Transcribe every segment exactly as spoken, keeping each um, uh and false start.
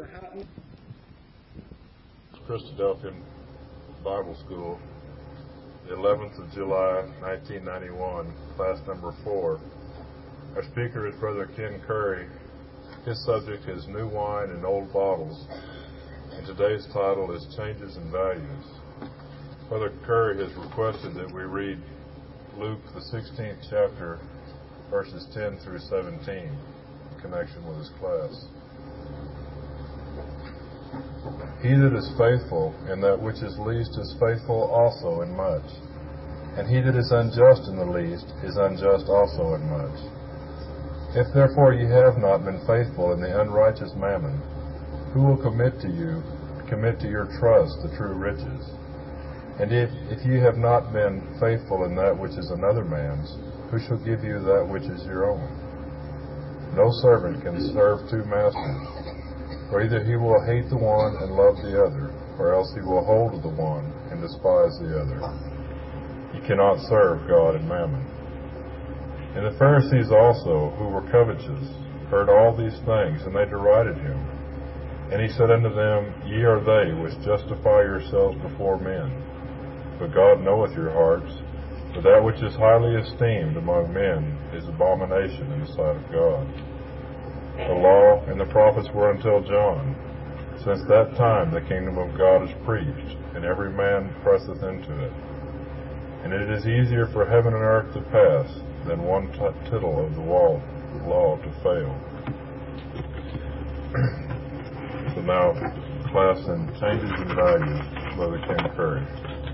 Mister Hatton. Christadelphian Bible School, the eleventh of July, nineteen ninety-one, class number four. Our speaker is Brother Ken Curry. His subject is New Wine in Old Bottles, and today's title is Changes in Values. Brother Curry has requested that we read Luke, the sixteenth chapter, verses ten through seventeen, in connection with his class. He that is faithful in that which is least is faithful also in much. And he that is unjust in the least is unjust also in much. If therefore ye have not been faithful in the unrighteous mammon, who will commit to you, commit to your trust the true riches? And if, if ye have not been faithful in that which is another man's, who shall give you that which is your own? No servant can serve two masters. For either he will hate the one and love the other, or else he will hold to the one and despise the other. You cannot serve God and mammon. And the Pharisees also, who were covetous, heard all these things, and they derided him. And he said unto them, Ye are they which justify yourselves before men, but God knoweth your hearts. For that which is highly esteemed among men is abomination in the sight of God. The law and the prophets were until John. Since that time the kingdom of God is preached, and every man presseth into it. And it is easier for heaven and earth to pass than one t- tittle of the wall, the law to fail. So now, class in Changes in Values, Brother Ken Curry.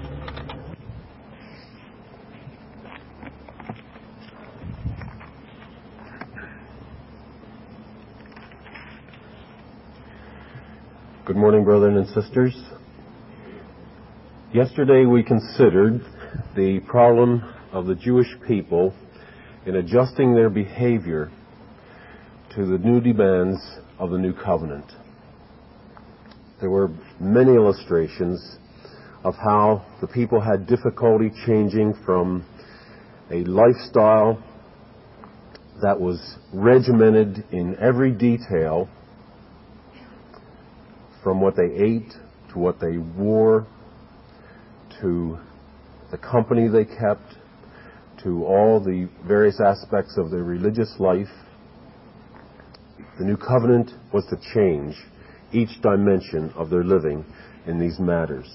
Good morning, brethren and sisters. Yesterday we considered the problem of the Jewish people in adjusting their behavior to the new demands of the new covenant. There were many illustrations of how the people had difficulty changing from a lifestyle that was regimented in every detail, from what they ate, to what they wore, to the company they kept, to all the various aspects of their religious life. The new covenant was to change each dimension of their living in these matters.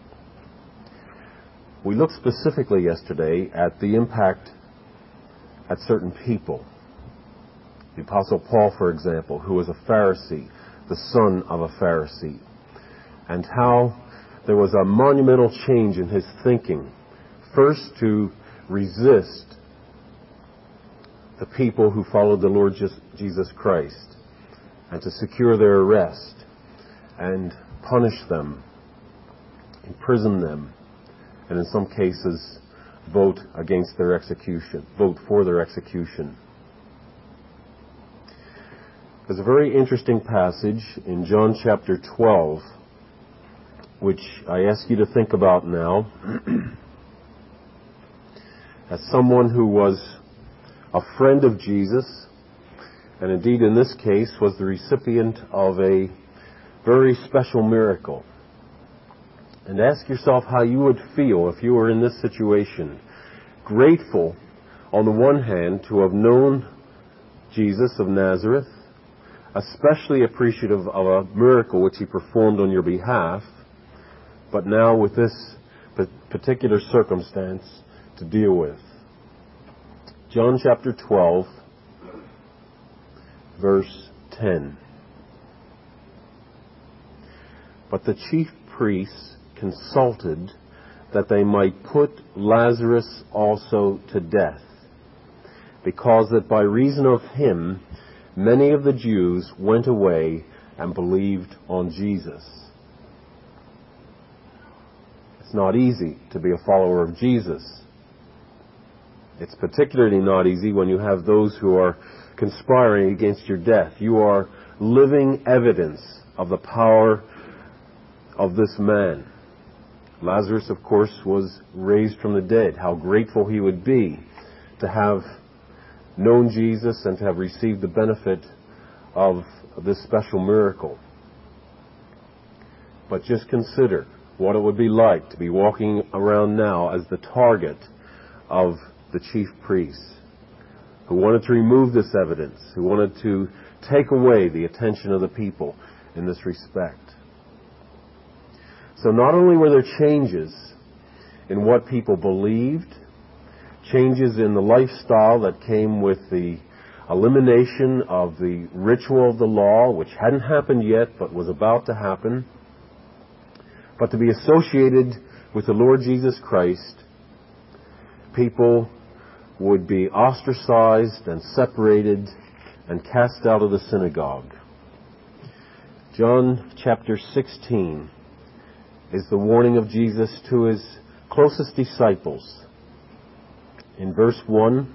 We looked specifically yesterday at the impact at certain people. The Apostle Paul, for example, who was a Pharisee, the son of a Pharisee, and how there was a monumental change in his thinking. First, to resist the people who followed the Lord Jesus Christ, and to secure their arrest and punish them, imprison them, and in some cases vote against their execution, vote for their execution. There's a very interesting passage in John chapter twelve, which I ask you to think about now. As someone who was a friend of Jesus, and indeed in this case was the recipient of a very special miracle. And ask yourself how you would feel if you were in this situation. Grateful, on the one hand, to have known Jesus of Nazareth, especially appreciative of a miracle which he performed on your behalf, but now with this particular circumstance to deal with. John chapter twelve, verse ten. But the chief priests consulted that they might put Lazarus also to death, because that by reason of him many of the Jews went away and believed on Jesus. It's not easy to be a follower of Jesus. It's particularly not easy when you have those who are conspiring against your death. You are living evidence of the power of this man. Lazarus, of course, was raised from the dead. How grateful he would be to have known Jesus and to have received the benefit of this special miracle. But just consider what it would be like to be walking around now as the target of the chief priests, who wanted to remove this evidence, who wanted to take away the attention of the people in this respect. So not only were there changes in what people believed, changes in the lifestyle that came with the elimination of the ritual of the law, which hadn't happened yet but was about to happen, but to be associated with the Lord Jesus Christ, people would be ostracized and separated and cast out of the synagogue. John chapter sixteen is the warning of Jesus to his closest disciples. In verse one,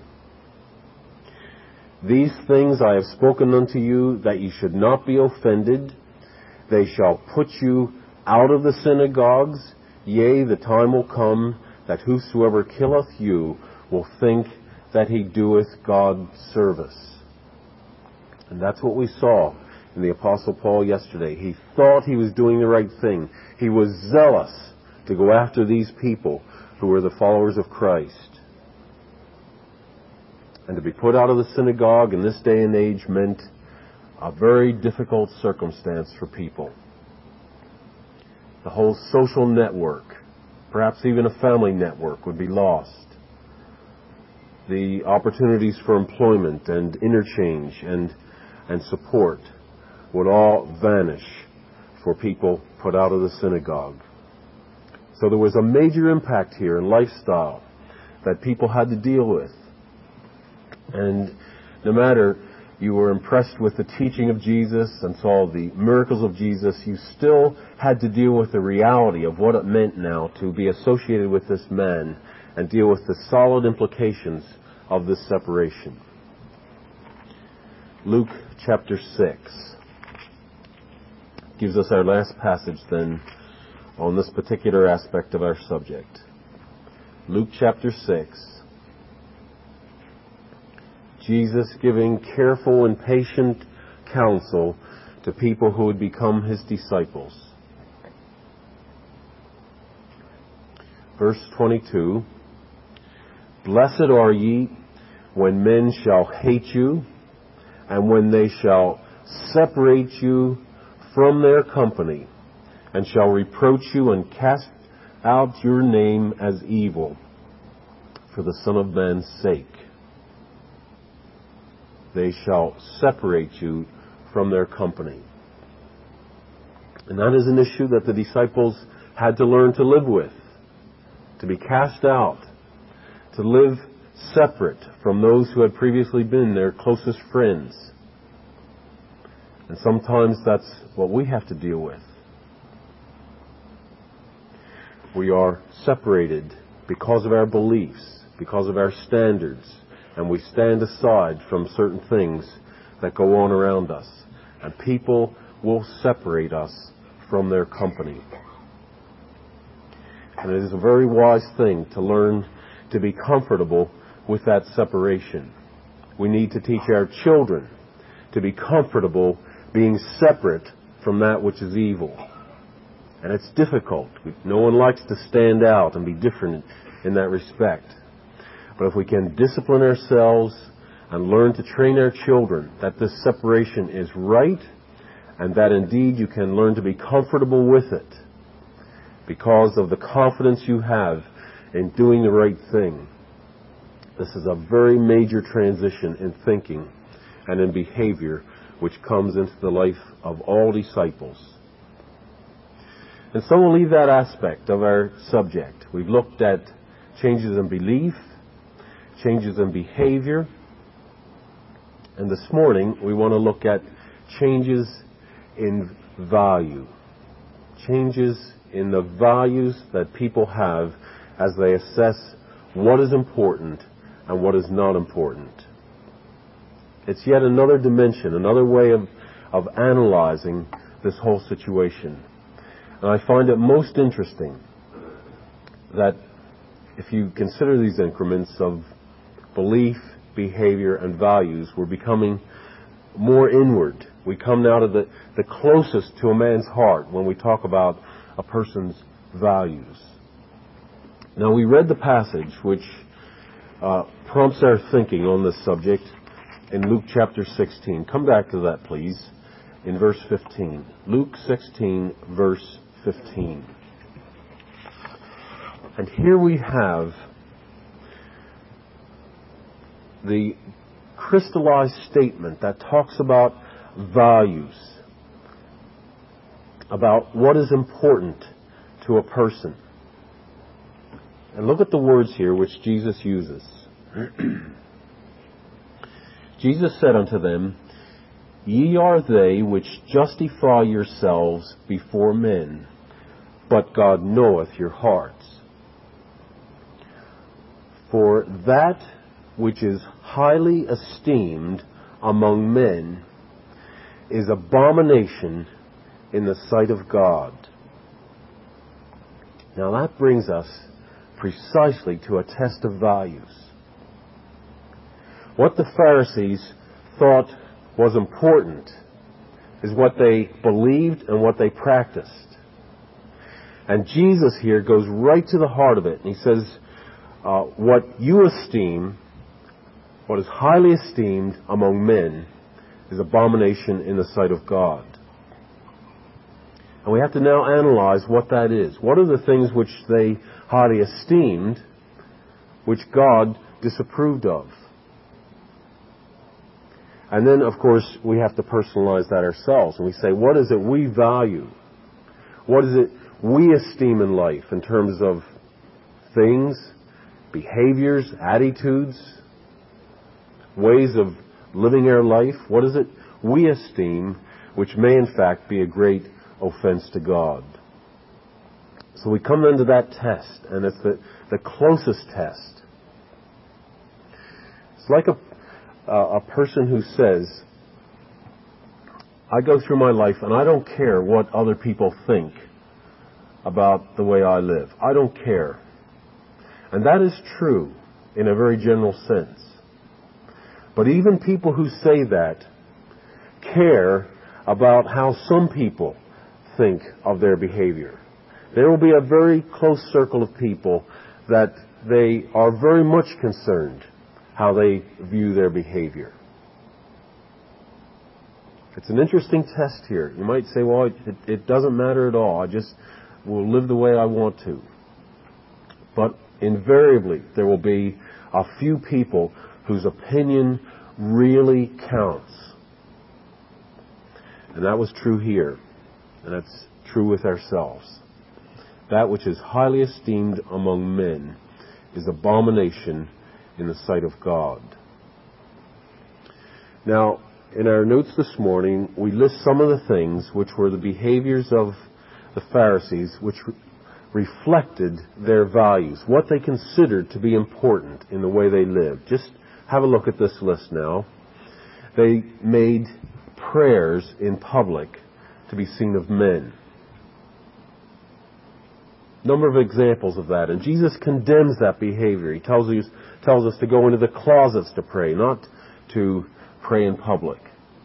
"These things I have spoken unto you, that ye should not be offended. They shall put you out of the synagogues. Yea, the time will come that whosoever killeth you will think that he doeth God service." And that's what we saw in the Apostle Paul yesterday. He thought he was doing the right thing. He was zealous to go after these people who were the followers of Christ. And to be put out of the synagogue in this day and age meant a very difficult circumstance for people. The whole social network, perhaps even a family network, would be lost. The opportunities for employment and interchange and, and support would all vanish for people put out of the synagogue. So there was a major impact here in lifestyle that people had to deal with. And no matter you were impressed with the teaching of Jesus and saw the miracles of Jesus, you still had to deal with the reality of what it meant now to be associated with this man and deal with the solid implications of this separation. Luke chapter six gives us our last passage then on this particular aspect of our subject. Luke chapter six. Jesus giving careful and patient counsel to people who would become his disciples. Verse twenty-two, "Blessed are ye when men shall hate you, and when they shall separate you from their company, and shall reproach you and cast out your name as evil for the Son of Man's sake. They shall separate you from their company." And that is an issue that the disciples had to learn to live with, to be cast out, to live separate from those who had previously been their closest friends. And sometimes that's what we have to deal with. We are separated because of our beliefs, because of our standards, and we stand aside from certain things that go on around us. And people will separate us from their company. And it is a very wise thing to learn to be comfortable with that separation. We need to teach our children to be comfortable being separate from that which is evil. And it's difficult. No one likes to stand out and be different in that respect. But if we can discipline ourselves and learn to train our children that this separation is right, and that indeed you can learn to be comfortable with it because of the confidence you have in doing the right thing, this is a very major transition in thinking and in behavior which comes into the life of all disciples. And so we'll leave that aspect of our subject. We've looked at changes in belief, changes in behavior, and this morning we want to look at changes in value. Changes in the values that people have as they assess what is important and what is not important. It's yet another dimension, another way of, of analyzing this whole situation. And I find it most interesting that if you consider these increments of belief, behavior, and values, we're becoming more inward We come now to the, the closest to a man's heart when we talk about a person's values. Now, we read the passage which uh, prompts our thinking on this subject in Luke chapter sixteen. Come back to that, please, in verse fifteen. Luke sixteen, verse fifteen. And here we have the crystallized statement that talks about values, about what is important to a person. And look at the words here which Jesus uses. Jesus said unto them, Ye are they which justify yourselves before men, but God knoweth your hearts. For that which is highly esteemed among men is abomination in the sight of God. Now that brings us precisely to a test of values. What the Pharisees thought was important is what they believed and what they practiced. And Jesus here goes right to the heart of it, and he says, uh, what you esteem, what is highly esteemed among men, is abomination in the sight of God. And we have to now analyze what that is. What are the things which they highly esteemed, which God disapproved of? And then, of course, we have to personalize that ourselves. And we say, what is it we value? What is it we esteem in life in terms of things, behaviors, attitudes, ways of living our life? What is it we esteem which may in fact be a great offense to God? So we come into that test, and it's the, the closest test. It's like a Uh, a person who says, I go through my life and I don't care what other people think about the way I live. I don't care. And that is true in a very general sense. But even people who say that care about how some people think of their behavior. There will be a very close circle of people that they are very much concerned how they view their behavior. It's an interesting test here. You might say, well, it, it doesn't matter at all. I just will live the way I want to. But invariably, there will be a few people whose opinion really counts. And that was true here. And that's true with ourselves. That which is highly esteemed among men is abomination in the sight of God. Now, in our notes this morning, we list some of the things which were the behaviors of the Pharisees, which re- reflected their values, what they considered to be important in the way they lived. Just have a look at this list now. They made prayers in public to be seen of men. Number of examples of that. And Jesus condemns that behavior. He tells us, tells us to go into the closets to pray, not to pray in public.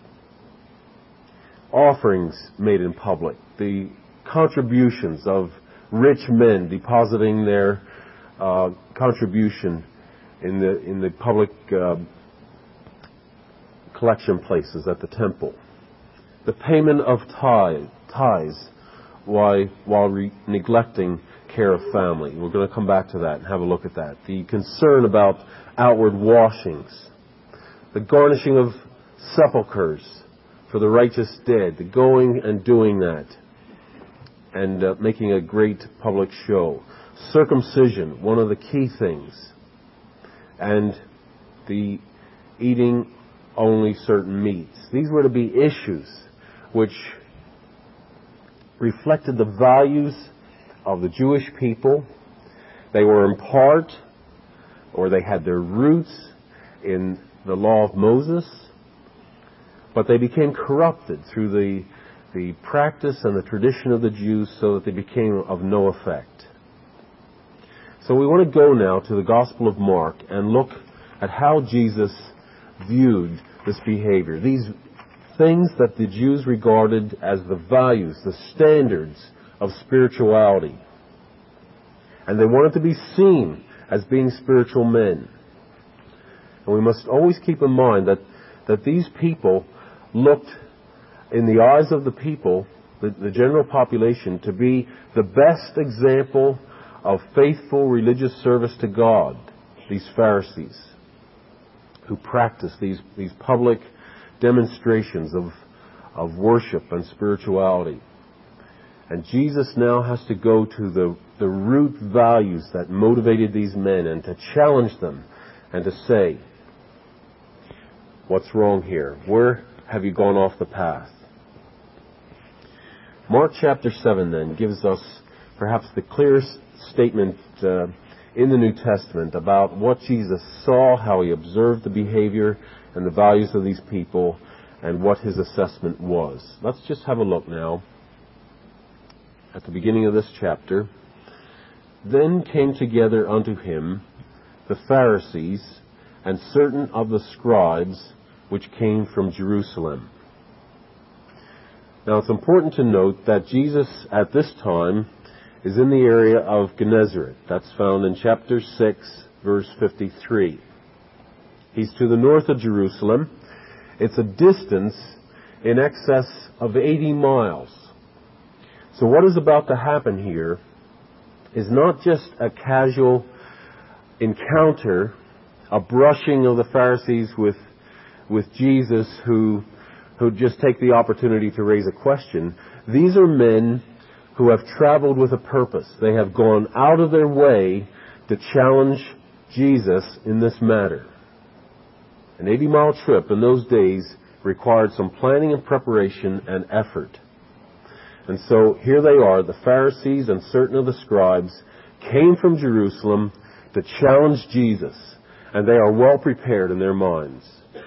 Offerings made in public. The contributions of rich men depositing their uh, contribution in the in the public uh, collection places at the temple. The payment of tithe, tithes while, while re- neglecting care of family. We're going to come back to that and have a look at that. The concern about outward washings. The garnishing of sepulchres for the righteous dead. The going and doing that. And uh, making a great public show. Circumcision, one of the key things. And the eating only certain meats. These were to be issues which reflected the values of the Jewish people. They were in part, or they had their roots in the law of Moses, but they became corrupted through the, the practice and the tradition of the Jews so that they became of no effect. So we want to go now to the Gospel of Mark and look at how Jesus viewed this behavior, these things that the Jews regarded as the values, the standards of spirituality. And they wanted to be seen as being spiritual men. And we must always keep in mind that, that these people looked, in the eyes of the people, the, the general population, to be the best example of faithful religious service to God, these Pharisees, who practiced these, these public demonstrations of, of worship and spirituality. And Jesus now has to go to the, the root values that motivated these men and to challenge them and to say, what's wrong here? Where have you gone off the path? Mark chapter seven then gives us perhaps the clearest statement uh, in the New Testament about what Jesus saw, how he observed the behavior and the values of these people, and what his assessment was. Let's just have a look now at the beginning of this chapter. Then came together unto him the Pharisees and certain of the scribes which came from Jerusalem. Now it's important to note that Jesus at this time is in the area of Gennesaret. That's found in chapter six, verse fifty-three. He's to the north of Jerusalem. It's a distance in excess of eighty miles. So what is about to happen here is not just a casual encounter, a brushing of the Pharisees with, with Jesus who, who just take the opportunity to raise a question. These are men who have traveled with a purpose. They have gone out of their way to challenge Jesus in this matter. An eighty-mile trip in those days required some planning and preparation and effort. And so here they are, the Pharisees and certain of the scribes came from Jerusalem to challenge Jesus, and they are well prepared in their minds.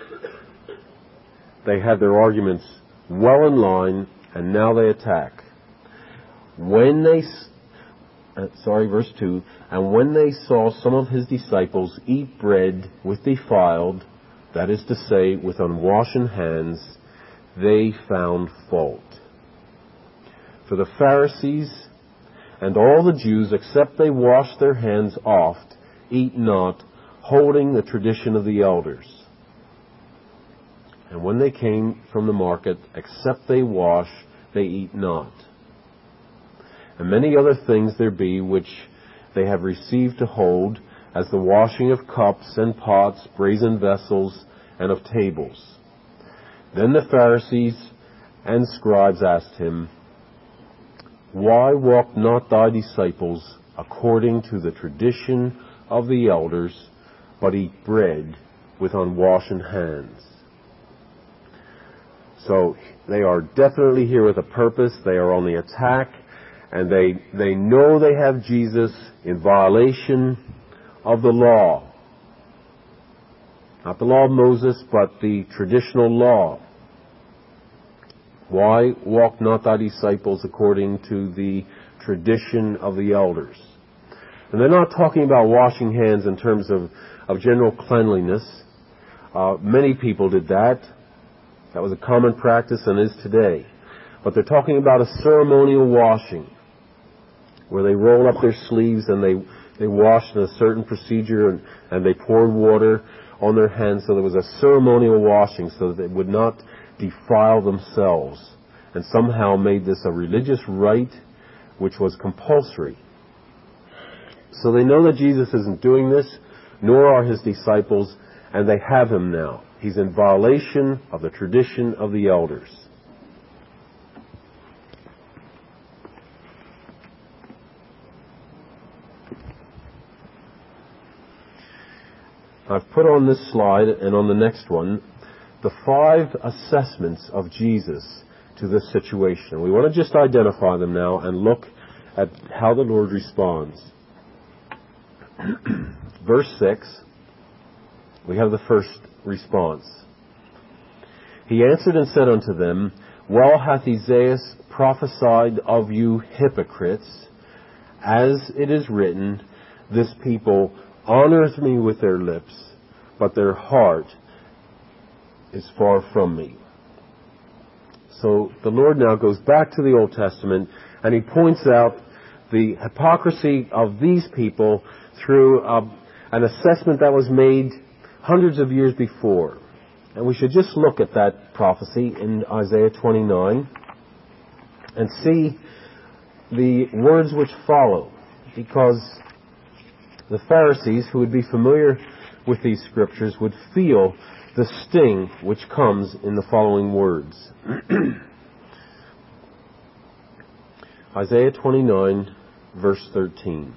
They had their arguments well in line, and now they attack. When they, uh, sorry, verse two, and when they saw some of his disciples eat bread with defiled, that is to say, with unwashen hands, they found fault. For the Pharisees and all the Jews, except they wash their hands oft, eat not, holding the tradition of the elders. And when they came from the market, except they wash, they eat not. And many other things there be which they have received to hold, as the washing of cups and pots, brazen vessels, and of tables. Then the Pharisees and scribes asked him, Why walk not thy disciples according to the tradition of the elders, but eat bread with unwashen hands? So they are definitely here with a purpose. They are on the attack, and they they know they have Jesus in violation of the law. Not the law of Moses, but the traditional law. Why walk not thy disciples according to the tradition of the elders? And they're not talking about washing hands in terms of, of general cleanliness. Uh, many people did that. That was a common practice and is today. But they're talking about a ceremonial washing, where they roll up their sleeves and they, they washed in a certain procedure, and, and they poured water on their hands, so there was a ceremonial washing so that they would not defile themselves, and somehow made this a religious rite which was compulsory. So they know that Jesus isn't doing this, nor are his disciples, and they have him now. He's in violation of the tradition of the elders. I've put on this slide and on the next one the five assessments of Jesus to this situation. We want to just identify them now and look at how the Lord responds. Verse six, we have the first response. He answered and said unto them, Well hath Isaiah prophesied of you hypocrites, as it is written, This people honoreth me with their lips, but their heart is far from me. So the Lord now goes back to the Old Testament, and He points out the hypocrisy of these people through uh, an assessment that was made hundreds of years before. And we should just look at that prophecy in Isaiah twenty-nine and see the words which follow, because the Pharisees, who would be familiar with these scriptures, would feel the sting which comes in the following words. Isaiah twenty-nine, verse thirteen.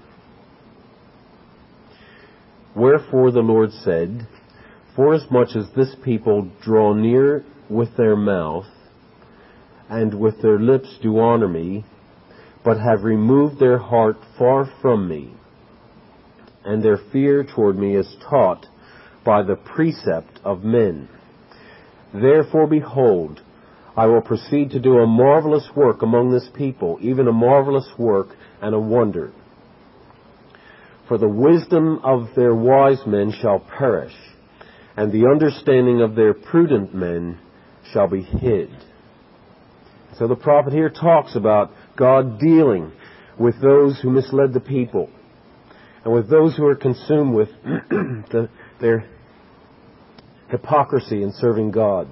Wherefore the Lord said, Forasmuch as this people draw near with their mouth, and with their lips do honor me, but have removed their heart far from me, and their fear toward me is taught by the precept of men. Therefore, behold, I will proceed to do a marvelous work among this people, even a marvelous work and a wonder. For the wisdom of their wise men shall perish, and the understanding of their prudent men shall be hid. So the prophet here talks about God dealing with those who misled the people, and with those who are consumed with the, their hypocrisy in serving God.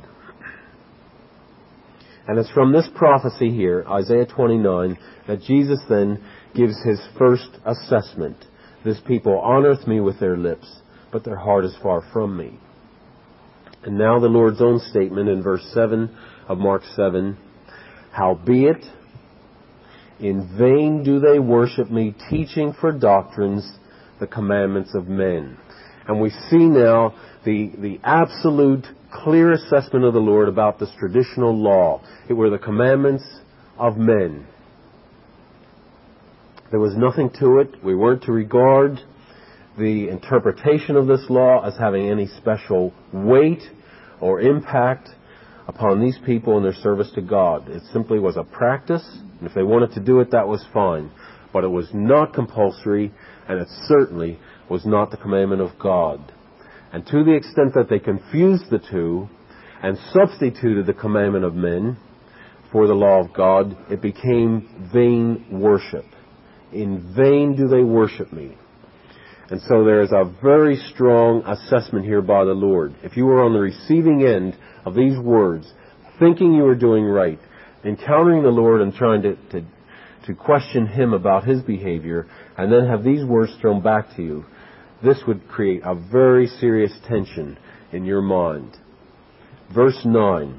And it's from this prophecy here, Isaiah twenty-nine, that Jesus then gives His first assessment. This people honoreth me with their lips, but their heart is far from me. And now the Lord's own statement in verse seven of Mark seven, Howbeit, in vain do they worship me, teaching for doctrines the commandments of men. And we see now the, the absolute clear assessment of the Lord about this traditional law. It were the commandments of men. There was nothing to it. We weren't to regard the interpretation of this law as having any special weight or impact upon these people in their service to God. It simply was a practice, and if they wanted to do it, that was fine. But it was not compulsory, and it certainly was not the commandment of God. And to the extent that they confused the two and substituted the commandment of men for the law of God, it became vain worship. In vain do they worship me. And so there is a very strong assessment here by the Lord. If you were on the receiving end of these words, thinking you were doing right, encountering the Lord and trying to, to, to question Him about His behavior, and then have these words thrown back to you, this would create a very serious tension in your mind. Verse nine.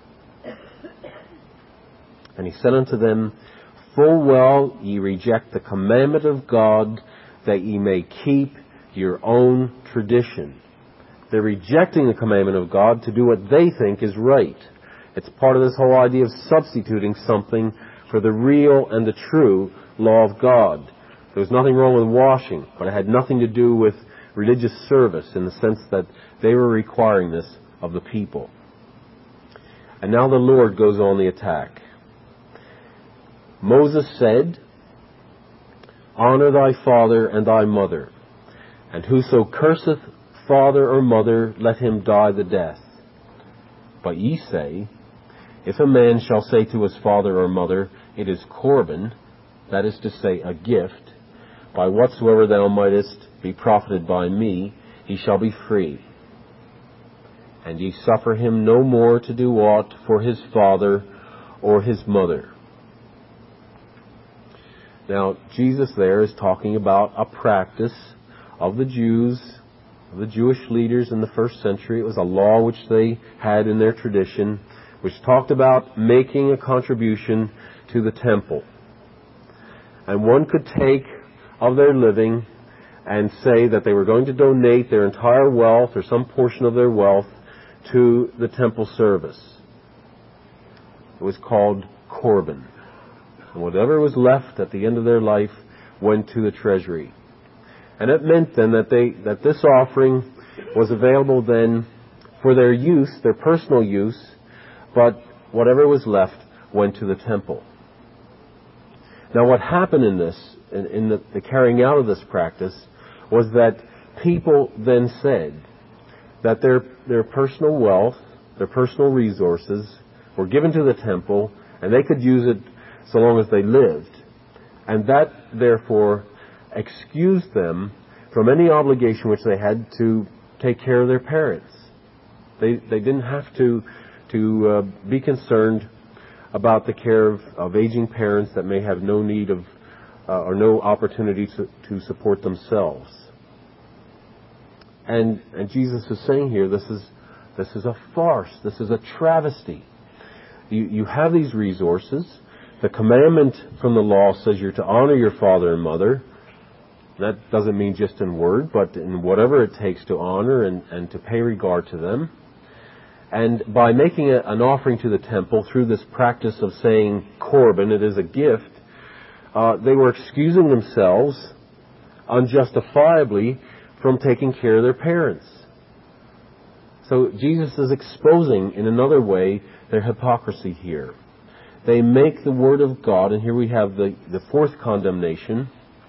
And He said unto them, Full well ye reject the commandment of God, that ye may keep your own tradition. They're rejecting the commandment of God to do what they think is right. It's part of this whole idea of substituting something for the real and the true law of God. There was nothing wrong with washing, but it had nothing to do with religious service in the sense that they were requiring this of the people. And now the Lord goes on the attack. Moses said, Honor thy father and thy mother, and whoso curseth father or mother, let him die the death. But ye say, If a man shall say to his father or mother, It is Corban, that is to say, a gift, by whatsoever thou mightest be profited by me, he shall be free. And ye suffer him no more to do aught for his father or his mother. Now, Jesus there is talking about a practice of the Jews, of the Jewish leaders in the first century. It was a law which they had in their tradition, which talked about making a contribution to the temple. And one could take of their living and say that they were going to donate their entire wealth or some portion of their wealth to the temple service. It was called Corban. And whatever was left at the end of their life went to the treasury. And it meant then that they that this offering was available then for their use, their personal use, but whatever was left went to the temple. Now what happened in this, in, in the, the carrying out of this practice, was that people then said that their their personal wealth, their personal resources, were given to the temple, and they could use it so long as they lived. And that, therefore, excused them from any obligation which they had to take care of their parents. They they didn't have to to uh, be concerned about the care of, of aging parents that may have no need of uh, or no opportunity to, to support themselves. And and Jesus is saying here, this is this is a farce. This is a travesty. You you have these resources. The commandment from the law says you're to honor your father and mother. That doesn't mean just in word, but in whatever it takes to honor and, and to pay regard to them. And by making a, an offering to the temple through this practice of saying korban, it is a gift, uh, they were excusing themselves unjustifiably from taking care of their parents. So Jesus is exposing in another way their hypocrisy here. They make the Word of God, and here we have the, the fourth condemnation.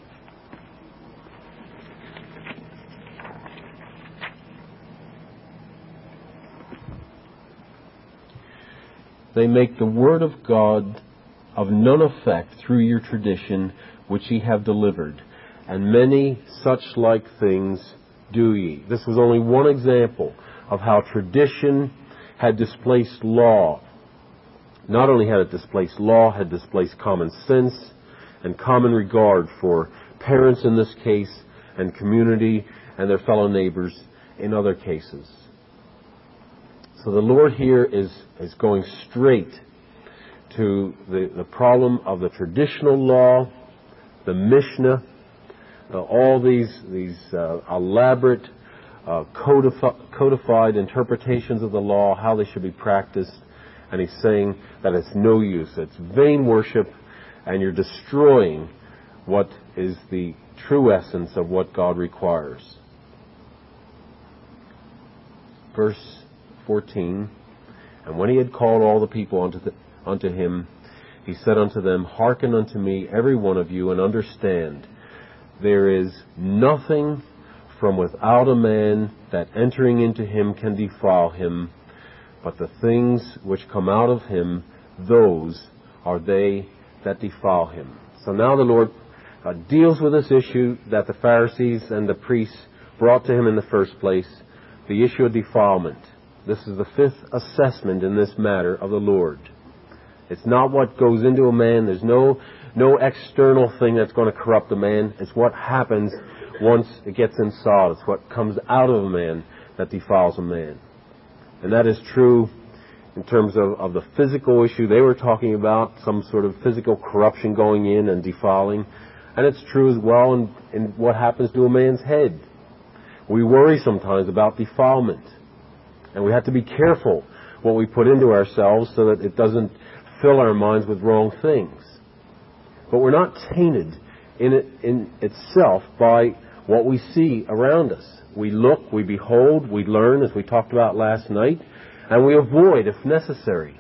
They make the Word of God of none effect through your tradition which ye have delivered, and many such like things do ye. This was only one example of how tradition had displaced law. Not only had it displaced law, had displaced common sense and common regard for parents in this case, and community and their fellow neighbors in other cases. So the Lord here is, is going straight to the, the problem of the traditional law, the Mishnah, uh, all these, these uh, elaborate uh, codifi- codified interpretations of the law, how they should be practiced. And he's saying that it's no use. It's vain worship, and you're destroying what is the true essence of what God requires. Verse fourteen, and when he had called all the people unto, the, unto him, he said unto them, Hearken unto me, every one of you, and understand, there is nothing from without a man that entering into him can defile him, but the things which come out of him, those are they that defile him. So now the Lord uh, deals with this issue that the Pharisees and the priests brought to him in the first place, the issue of defilement. This is the fifth assessment in this matter of the Lord. It's not what goes into a man. There's no, no external thing that's going to corrupt a man. It's what happens once it gets inside. It's what comes out of a man that defiles a man. And that is true in terms of, of the physical issue they were talking about, some sort of physical corruption going in and defiling. And it's true as well in, in what happens to a man's head. We worry sometimes about defilement. And we have to be careful what we put into ourselves so that it doesn't fill our minds with wrong things. But we're not tainted in it in itself by what we see around us. We look, we behold, we learn, as we talked about last night, and we avoid if necessary.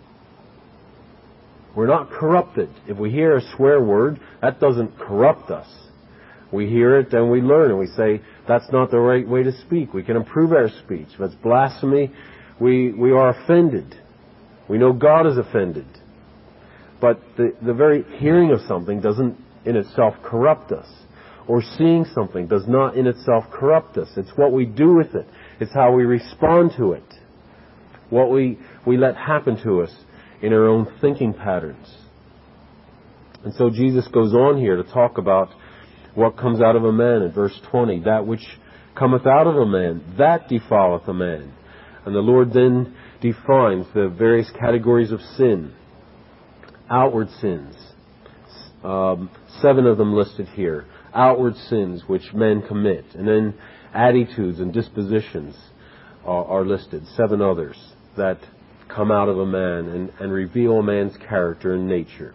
We're not corrupted. If we hear a swear word, that doesn't corrupt us. We hear it and we learn, and we say, that's not the right way to speak. We can improve our speech. If it's blasphemy, we, we are offended. We know God is offended. But the, the very hearing of something doesn't in itself corrupt us. Or seeing something does not in itself corrupt us. It's what we do with it. It's how we respond to it. What we, we let happen to us in our own thinking patterns. And so Jesus goes on here to talk about what comes out of a man in verse twenty. That which cometh out of a man, that defileth a man. And the Lord then defines the various categories of sin. Outward sins. Um, seven of them listed here. Outward sins which men commit. And then attitudes and dispositions are, are listed. Seven others that come out of a man and, and reveal a man's character and nature.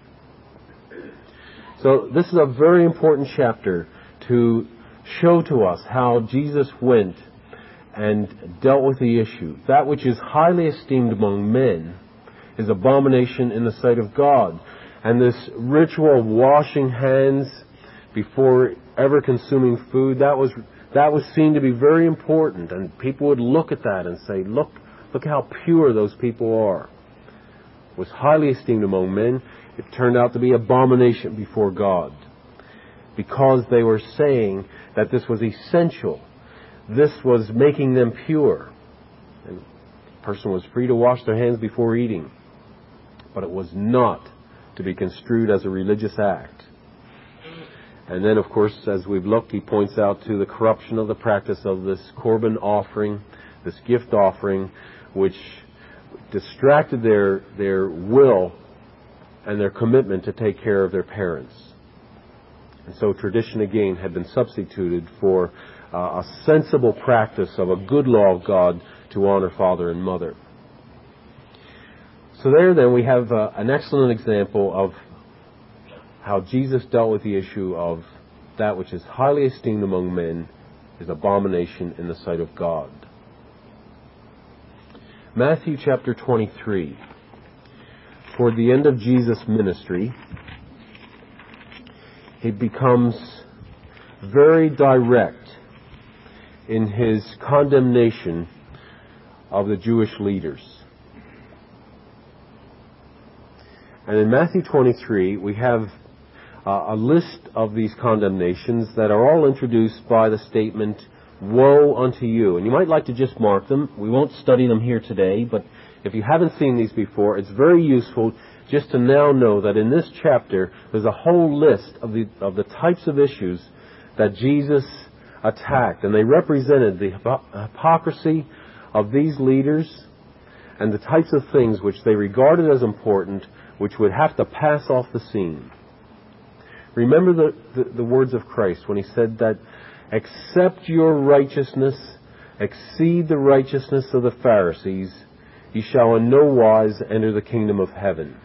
So this is a very important chapter to show to us how Jesus went and dealt with the issue. That which is highly esteemed among men is abomination in the sight of God. And this ritual of washing hands before ever consuming food, that was that was seen to be very important. And people would look at that and say, look, look how pure those people are. was highly esteemed among men, it turned out to be abomination before God, because they were saying that this was essential. This was making them pure. And the person was free to wash their hands before eating, but it was not to be construed as a religious act. And then, of course, as we've looked, he points out to the corruption of the practice of this Corban offering, this gift offering, which distracted their, their will and their commitment to take care of their parents. And so tradition again had been substituted for uh, a sensible practice of a good law of God to honor father and mother. So there then we have uh, an excellent example of how Jesus dealt with the issue of that which is highly esteemed among men is abomination in the sight of God. Matthew chapter twenty-three. Toward the end of Jesus' ministry, he becomes very direct in his condemnation of the Jewish leaders. And in Matthew twenty-three, we have uh, a list of these condemnations that are all introduced by the statement, "Woe unto you." And you might like to just mark them. We won't study them here today, but if you haven't seen these before, it's very useful just to now know that in this chapter, there's a whole list of the, of the types of issues that Jesus attacked. And they represented the hypocrisy of these leaders and the types of things which they regarded as important, which would have to pass off the scene. Remember the, the, the words of Christ when he said that, "Except your righteousness exceed the righteousness of the Pharisees, ye shall in no wise enter the kingdom of heaven."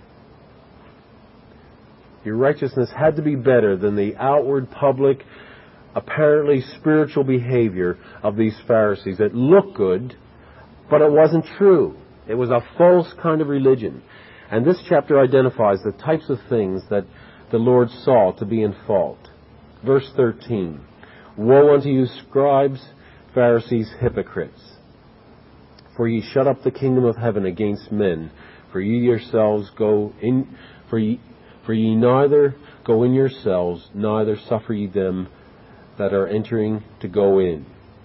Your righteousness had to be better than the outward, public, apparently spiritual behavior of these Pharisees. It looked good, but it wasn't true. It was a false kind of religion. And this chapter identifies the types of things that the Lord saw to be in fault. Verse thirteen. "Woe unto you, scribes, Pharisees, hypocrites! For ye shut up the kingdom of heaven against men. For ye yourselves go in, for ye, for ye neither go in yourselves, neither suffer ye them that are entering to go in."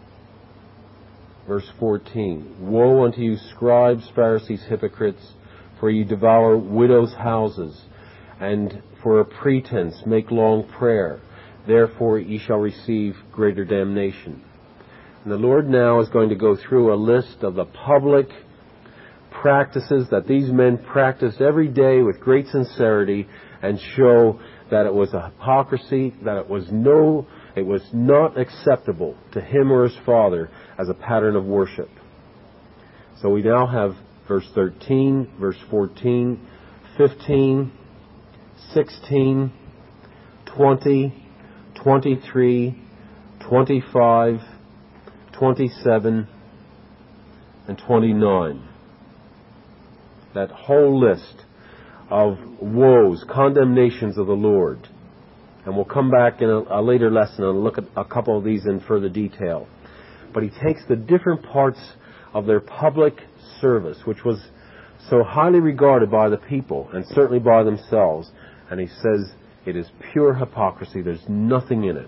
Verse fourteen. "Woe unto you, scribes, Pharisees, hypocrites! For ye devour widows' houses, and for a pretense make long prayer. Therefore ye shall receive greater damnation." And the Lord now is going to go through a list of the public practices that these men practiced every day with great sincerity, and show that it was a hypocrisy, that it was no, it was not acceptable to him or his Father as a pattern of worship. So we now have verse thirteen, verse fourteen, fifteen, sixteen, twenty, twenty-three, twenty-five, twenty-seven, and twenty-nine. That whole list of woes, condemnations of the Lord. And we'll come back in a, a later lesson and look at a couple of these in further detail. But he takes the different parts of their public service, which was so highly regarded by the people, and certainly by themselves, and he says it is pure hypocrisy. There's nothing in it.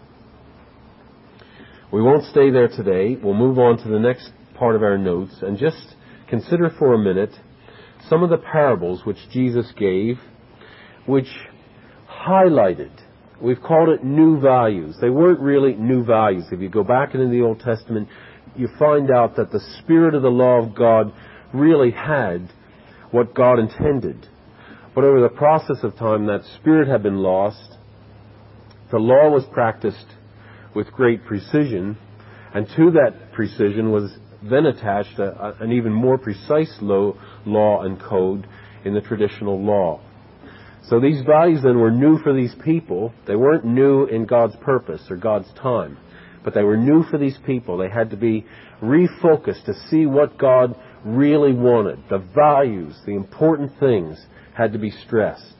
We won't stay there today. We'll move on to the next part of our notes and just consider for a minute some of the parables which Jesus gave, which highlighted, we've called it new values. They weren't really new values. If you go back into the Old Testament, you find out that the spirit of the law of God really had what God intended. But over the process of time, that spirit had been lost. The law was practiced with great precision, and to that precision was then attached a, a, an even more precise law, law and code in the traditional law. So these values then were new for these people. They weren't new in God's purpose or God's time, but they were new for these people. They had to be refocused to see what God really wanted. The values, the important things had to be stressed.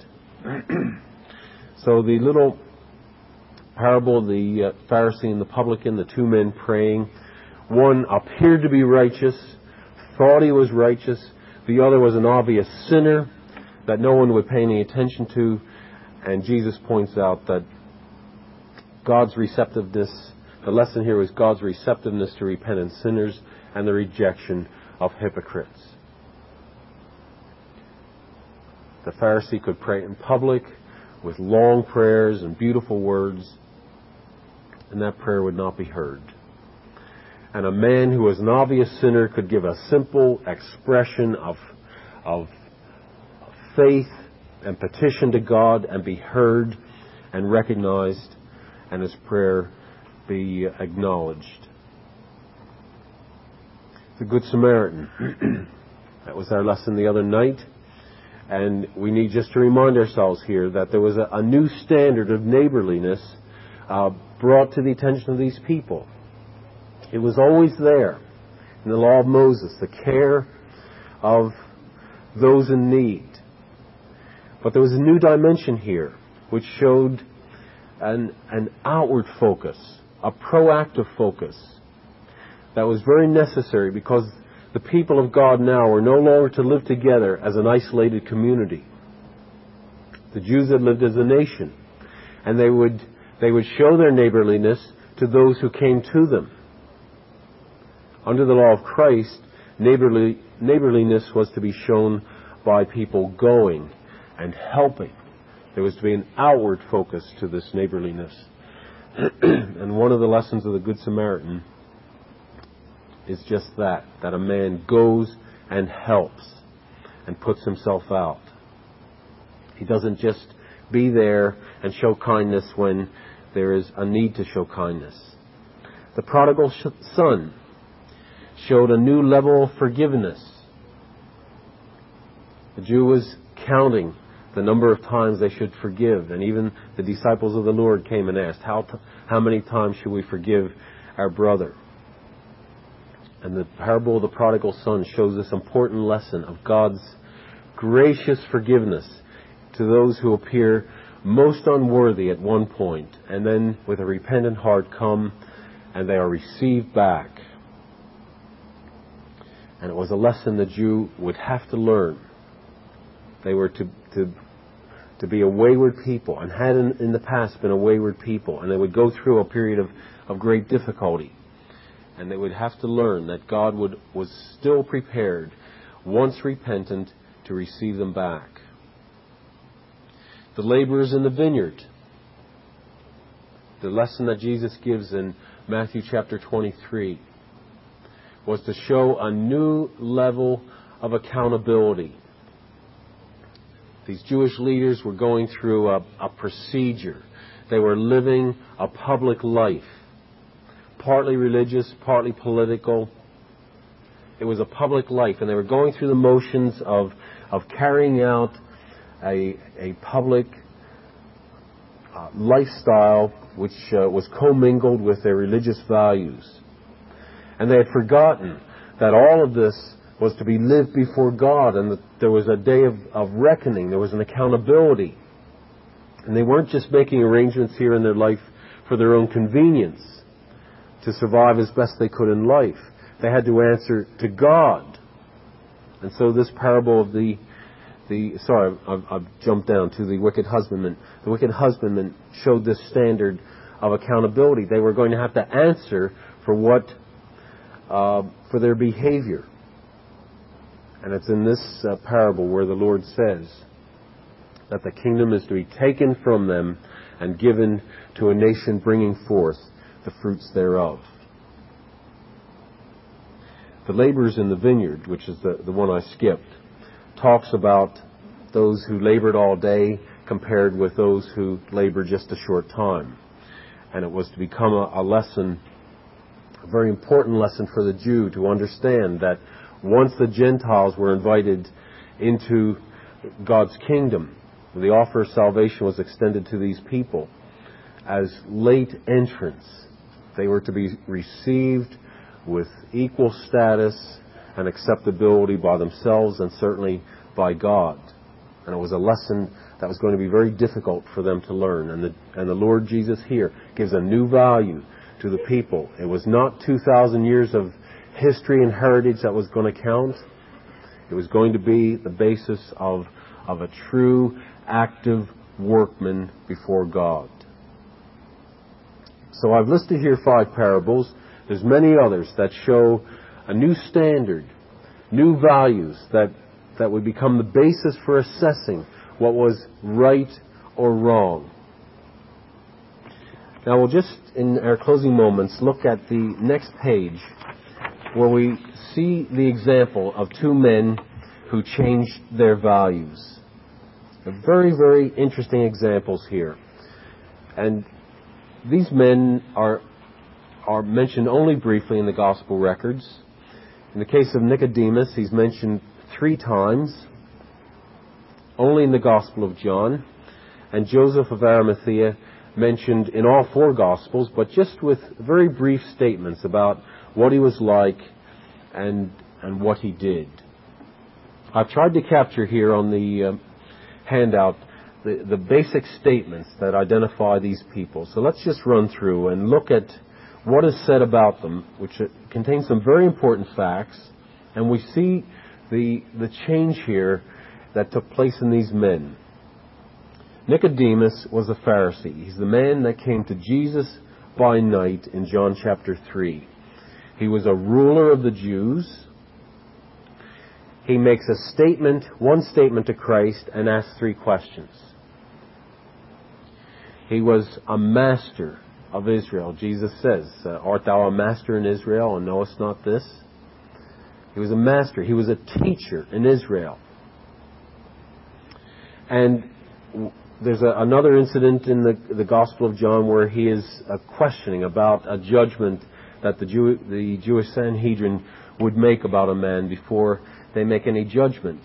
So the little parable of the uh, Pharisee and the publican, the two men praying, one appeared to be righteous, thought he was righteous, The other was an obvious sinner that no one would pay any attention to. And Jesus points out that God's receptiveness, the lesson here is God's receptiveness to repentant sinners and the rejection of hypocrites. The Pharisee could pray in public with long prayers and beautiful words, and that prayer would not be heard. And a man who was an obvious sinner could give a simple expression of, of faith and petition to God and be heard and recognized, and his prayer be acknowledged. The Good Samaritan. That was our lesson the other night. And we need just to remind ourselves here that there was a, a new standard of neighborliness uh, brought to the attention of these people. It was always there in the law of Moses, the care of those in need. But there was a new dimension here which showed an, an outward focus, a proactive focus that was very necessary, because the people of God now were no longer to live together as an isolated community. The Jews had lived as a nation, and they would they would show their neighborliness to those who came to them. Under the law of Christ, neighborly, neighborliness was to be shown by people going and helping. There was to be an outward focus to this neighborliness. And one of the lessons of the Good Samaritan is just that, that a man goes and helps and puts himself out. He doesn't just be there and show kindness when there is a need to show kindness. The prodigal son showed a new level of forgiveness. The Jew was counting the number of times they should forgive, and even the disciples of the Lord came and asked, how, t- how many times should we forgive our brother? And the parable of the prodigal son shows this important lesson of God's gracious forgiveness to those who appear most unworthy at one point, and then with a repentant heart come and they are received back. And it was a lesson the Jew would have to learn. They were to to, to be a wayward people, and had in, in the past been a wayward people, and they would go through a period of, of great difficulty. And they would have to learn that God would, was still prepared, once repentant, to receive them back. The laborers in the vineyard. The lesson that Jesus gives in Matthew chapter twenty-three was to show a new level of accountability. These Jewish leaders were going through a, a procedure. They were living a public life. Partly religious, partly political. It was a public life, and they were going through the motions of of carrying out a a public uh, lifestyle which uh, was commingled with their religious values. And they had forgotten that all of this was to be lived before God, and that there was a day of, of reckoning, there was an accountability. And they weren't just making arrangements here in their life for their own convenience, to survive as best they could in life. They had to answer to God. And so this parable of the, the sorry, I've, I've jumped down to the wicked husbandman. The wicked husbandman showed this standard of accountability. They were going to have to answer for what, uh, for their behavior. And it's in this uh, parable where the Lord says that the kingdom is to be taken from them and given to a nation bringing forth the fruits thereof. The laborers in the vineyard, which is the, the one I skipped, talks about those who labored all day compared with those who labored just a short time. And it was to become a, a lesson, a very important lesson for the Jew to understand that once the Gentiles were invited into God's kingdom, the offer of salvation was extended to these people as late entrants. They were to be received with equal status and acceptability by themselves and certainly by God. And it was a lesson that was going to be very difficult for them to learn. And the, and the Lord Jesus here gives a new value to the people. It was not two thousand years of history and heritage that was going to count. It It was going to be the basis of, of a true, active workman before God. So I've listed here five parables. There's many others that show a new standard, new values that, that would become the basis for assessing what was right or wrong. Now we'll just, in our closing moments, look at the next page where we see the example of two men who changed their values. Very, very interesting examples here. And these men are, are mentioned only briefly in the Gospel records. In the case of Nicodemus, he's mentioned three times, only in the Gospel of John. And Joseph of Arimathea mentioned in all four Gospels, but just with very brief statements about what he was like and and what he did. I've tried to capture here on the uh, handout the, the basic statements that identify these people. So let's just run through and look at what is said about them, which contains some very important facts, and we see the the change here that took place in these men. Nicodemus was a Pharisee. He's the man that came to Jesus by night in John chapter three. He was a ruler of the Jews. He makes a statement, one statement to Christ, and asks three questions. He was a master of Israel. Jesus says, "Art thou a master in Israel, and knowest not this?" He was a master. He was a teacher in Israel. And there's a, another incident in the, the Gospel of John where he is uh, questioning about a judgment that the, Jew, the Jewish Sanhedrin would make about a man before they make any judgment.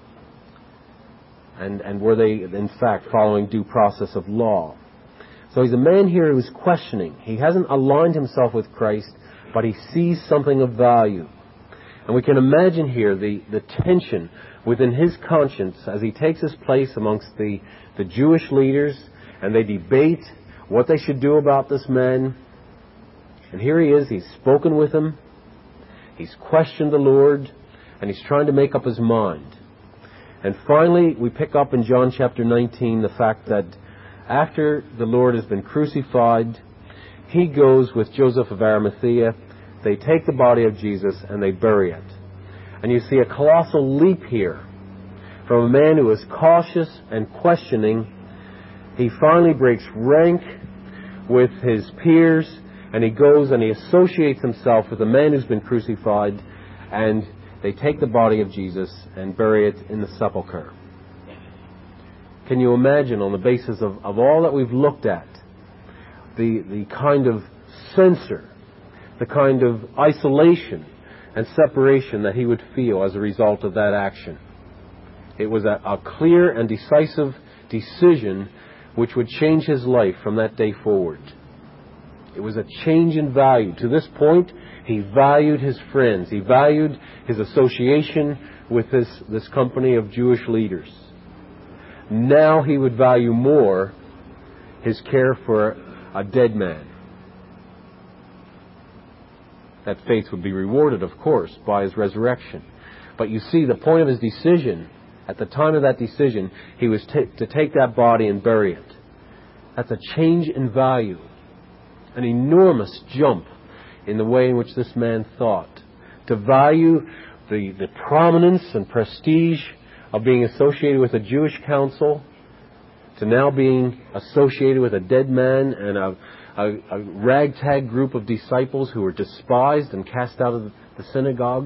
And, and were they, in fact, following due process of law? So he's a man here who's questioning. He hasn't aligned himself with Christ, but he sees something of value. And we can imagine here the, the tension within his conscience as he takes his place amongst the, the Jewish leaders, and they debate what they should do about this man. And here he is, he's spoken with him, he's questioned the Lord, and he's trying to make up his mind. And finally, we pick up in John chapter nineteen the fact that after the Lord has been crucified, he goes with Joseph of Arimathea. They take the body of Jesus and they bury it. And you see a colossal leap here from a man who is cautious and questioning. He finally breaks rank with his peers, and he goes and he associates himself with the man who's been crucified, and they take the body of Jesus and bury it in the sepulchre. Can you imagine, on the basis of, of all that we've looked at, the, the kind of censor, the kind of isolation and separation that he would feel as a result of that action? It was a, a clear and decisive decision which would change his life from that day forward. It was a change in value. To this point, he valued his friends. He valued his association with this, this company of Jewish leaders. Now he would value more his care for a dead man. That faith would be rewarded, of course, by his resurrection. But you see, the point of his decision, at the time of that decision, he was t- to take that body and bury it. That's a change in value. An enormous jump in the way in which this man thought. To value the, the prominence and prestige of being associated with a Jewish council, to now being associated with a dead man and a, a, a ragtag group of disciples who were despised and cast out of the synagogue.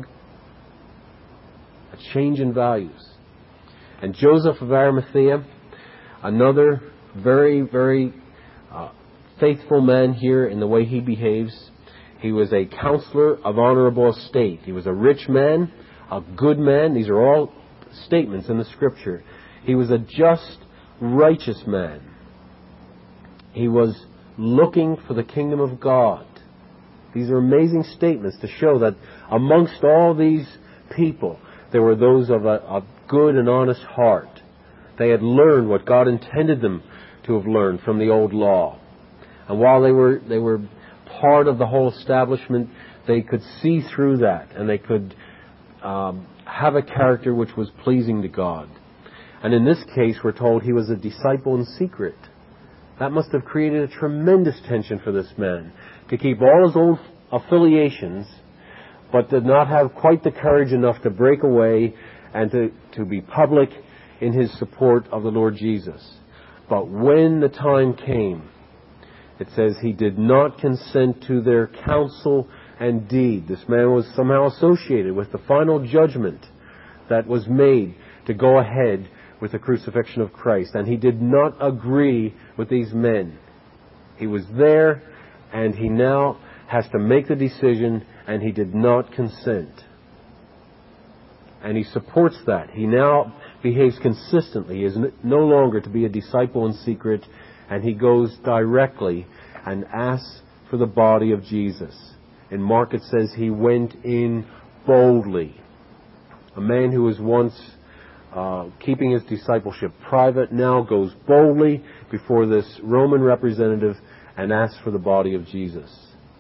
A change in values. And Joseph of Arimathea, another very, very uh, faithful man here in the way he behaves. He was a counselor of honorable estate. He was a rich man, a good man. These are all statements in the Scripture. He was a just, righteous man. He was looking for the kingdom of God. These are amazing statements to show that amongst all these people, there were those of a, a good and honest heart. They had learned what God intended them to have learned from the old law. And while they were they were part of the whole establishment, they could see through that, and they could um, have a character which was pleasing to God. And in this case, we're told he was a disciple in secret. That must have created a tremendous tension for this man, to keep all his old affiliations, but did not have quite the courage enough to break away and to, to be public in his support of the Lord Jesus. But when the time came, it says he did not consent to their counsel and deed. This man was somehow associated with the final judgment that was made to go ahead with the crucifixion of Christ. And he did not agree with these men. He was there, and he now has to make the decision, and he did not consent. And he supports that. He now behaves consistently. He is no longer to be a disciple in secret, and he goes directly and asks for the body of Jesus. In Mark it says he went in boldly. A man who was once uh, keeping his discipleship private now goes boldly before this Roman representative and asks for the body of Jesus.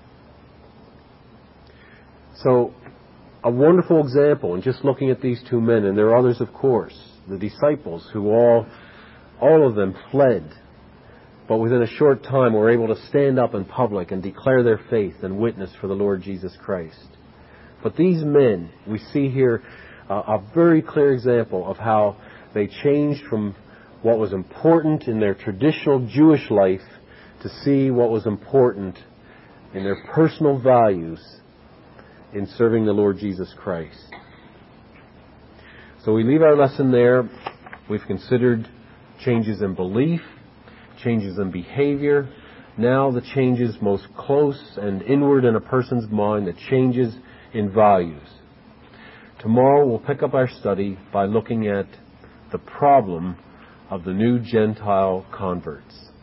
So, a wonderful example, and just looking at these two men, and there are others, of course, the disciples who all, all of them fled, but within a short time were able to stand up in public and declare their faith and witness for the Lord Jesus Christ. But these men, we see here uh, a very clear example of how they changed from what was important in their traditional Jewish life to see what was important in their personal values in serving the Lord Jesus Christ. So we leave our lesson there. We've considered changes in belief, changes in behavior. Now the changes most close and inward in a person's mind, the changes in values. Tomorrow we'll pick up our study by looking at the problem of the new Gentile converts.